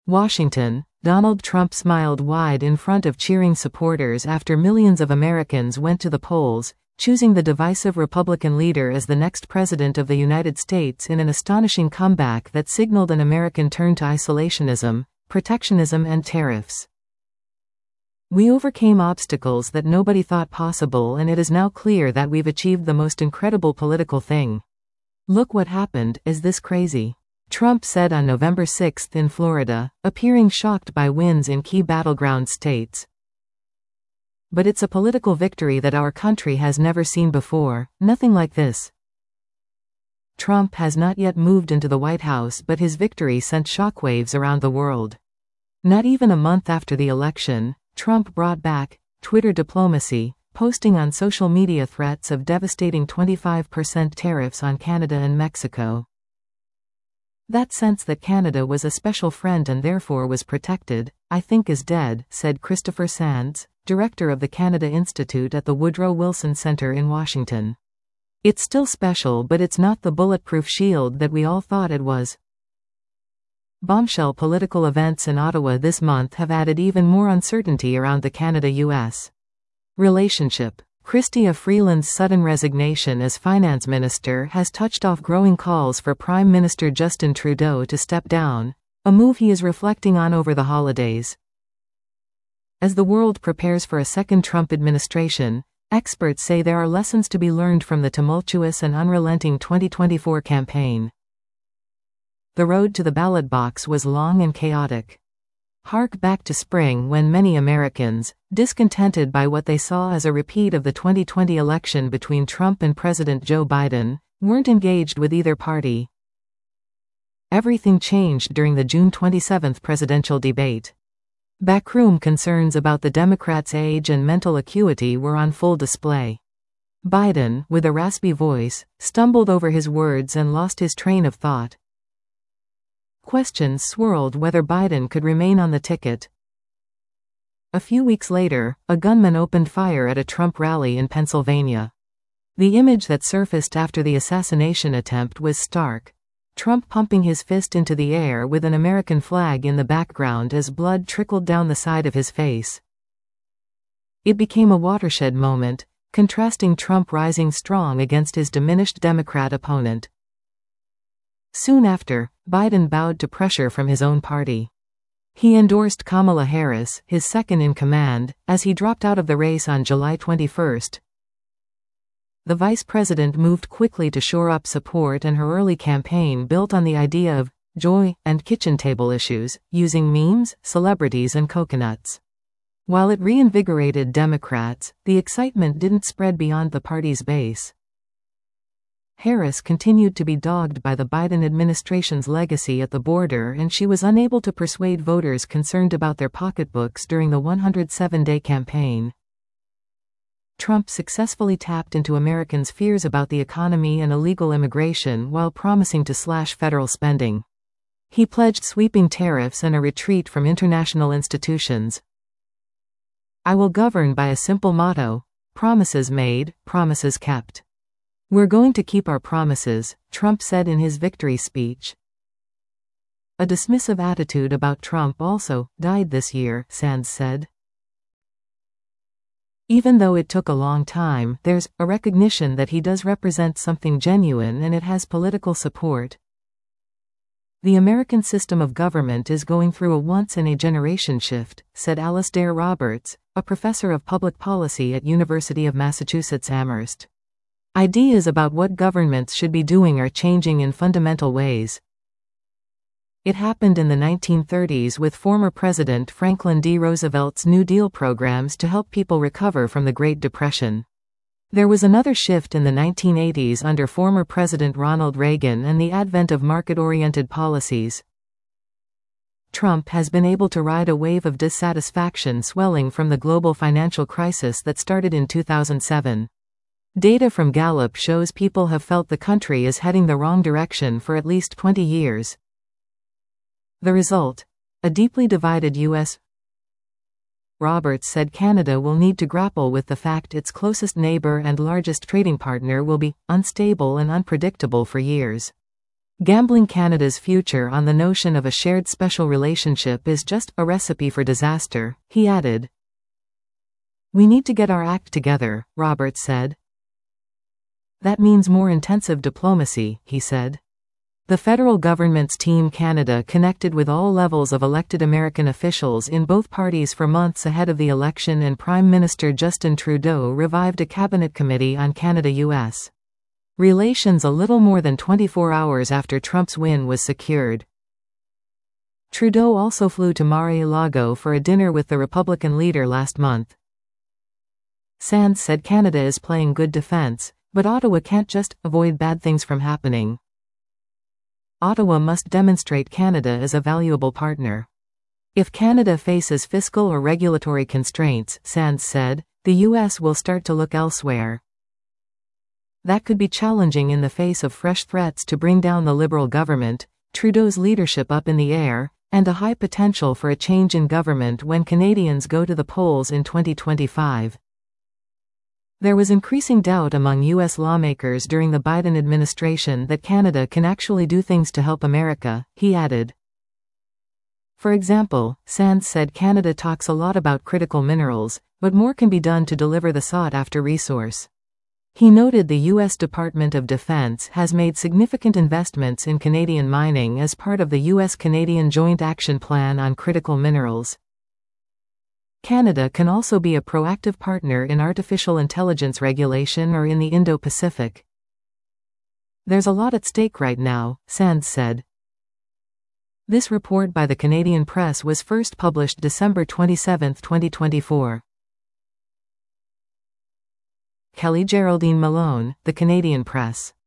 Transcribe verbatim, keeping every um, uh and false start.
Washington, Donald Trump smiled wide in front of cheering supporters after millions of Americans went to the polls, choosing the divisive Republican leader as the next president of the United States in an astonishing comeback that signaled an American turn to isolationism, protectionism and tariffs. We overcame obstacles that nobody thought possible, and it is now clear that we've achieved the most incredible political thing. Look what happened, is this crazy? Trump said on November sixth in Florida, appearing shocked by wins in key battleground states. But it's a political victory that our country has never seen before, nothing like this. Trump has not yet moved into the White House, but his victory sent shockwaves around the world. Not even a month after the election, Trump brought back Twitter diplomacy, posting on social media threats of devastating twenty-five percent tariffs on Canada and Mexico. That sense that Canada was a special friend and therefore was protected, I think is dead, said Christopher Sands, director of the Canada Institute at the Woodrow Wilson Center in Washington. It's still special, but it's not the bulletproof shield that we all thought it was. Bombshell political events in Ottawa this month have added even more uncertainty around the Canada U S relationship. Chrystia Freeland's sudden resignation as finance minister has touched off growing calls for Prime Minister Justin Trudeau to step down, a move he is reflecting on over the holidays. As the world prepares for a second Trump administration, experts say there are lessons to be learned from the tumultuous and unrelenting twenty twenty-four campaign. The road to the ballot box was long and chaotic. Hark back to spring when many Americans, discontented by what they saw as a repeat of the twenty twenty election between Trump and President Joe Biden, weren't engaged with either party. Everything changed during the June twenty-seventh presidential debate. Backroom concerns about the Democrats' age and mental acuity were on full display. Biden, with a raspy voice, stumbled over his words and lost his train of thought. Questions swirled whether Biden could remain on the ticket. A few weeks later, a gunman opened fire at a Trump rally in Pennsylvania. The image that surfaced after the assassination attempt was stark. Trump pumping his fist into the air with an American flag in the background as blood trickled down the side of his face. It became a watershed moment, contrasting Trump rising strong against his diminished Democrat opponent. Soon after, Biden bowed to pressure from his own party. He endorsed Kamala Harris, his second-in-command, as he dropped out of the race on July twenty-first. The vice president moved quickly to shore up support, and her early campaign built on the idea of joy and kitchen table issues, using memes, celebrities and coconuts. While it reinvigorated Democrats, the excitement didn't spread beyond the party's base. Harris continued to be dogged by the Biden administration's legacy at the border, and she was unable to persuade voters concerned about their pocketbooks during the one hundred seven day campaign. Trump successfully tapped into Americans' fears about the economy and illegal immigration while promising to slash federal spending. He pledged sweeping tariffs and a retreat from international institutions. "I will govern by a simple motto: promises made, promises kept. We're going to keep our promises," Trump said in his victory speech. A dismissive attitude about Trump also died this year, Sands said. Even though it took a long time, there's a recognition that he does represent something genuine and it has political support. The American system of government is going through a once-in-a-generation shift, said Alasdair Roberts, a professor of public policy at University of Massachusetts Amherst. Ideas about what governments should be doing are changing in fundamental ways. It happened in the nineteen thirties with former President Franklin D. Roosevelt's New Deal programs to help people recover from the Great Depression. There was another shift in the nineteen eighties under former President Ronald Reagan and the advent of market-oriented policies. Trump has been able to ride a wave of dissatisfaction swelling from the global financial crisis that started in two thousand seven. Data from Gallup shows people have felt the country is heading the wrong direction for at least twenty years. The result? A deeply divided U S Roberts said Canada will need to grapple with the fact its closest neighbor and largest trading partner will be unstable and unpredictable for years. Gambling Canada's future on the notion of a shared special relationship is just a recipe for disaster, he added. We need to get our act together, Roberts said. That means more intensive diplomacy, he said. The federal government's Team Canada connected with all levels of elected American officials in both parties for months ahead of the election, and Prime Minister Justin Trudeau revived a cabinet committee on Canada-U S relations a little more than twenty-four hours after Trump's win was secured. Trudeau also flew to Mar-a-Lago for a dinner with the Republican leader last month. Sands said Canada is playing good defense, but Ottawa can't just avoid bad things from happening. Ottawa must demonstrate Canada is a valuable partner. If Canada faces fiscal or regulatory constraints, Sands said, the U S will start to look elsewhere. That could be challenging in the face of fresh threats to bring down the Liberal government, Trudeau's leadership up in the air, and a high potential for a change in government when Canadians go to the polls in twenty twenty-five. There was increasing doubt among U S lawmakers during the Biden administration that Canada can actually do things to help America, he added. For example, Sands said Canada talks a lot about critical minerals, but more can be done to deliver the sought-after resource. He noted the U S Department of Defense has made significant investments in Canadian mining as part of the U S-Canadian Joint Action Plan on Critical Minerals. Canada can also be a proactive partner in artificial intelligence regulation or in the Indo-Pacific. There's a lot at stake right now, Sands said. This report by the Canadian Press was first published December twenty-seventh, twenty twenty-four. Kelly Geraldine Malone, The Canadian Press.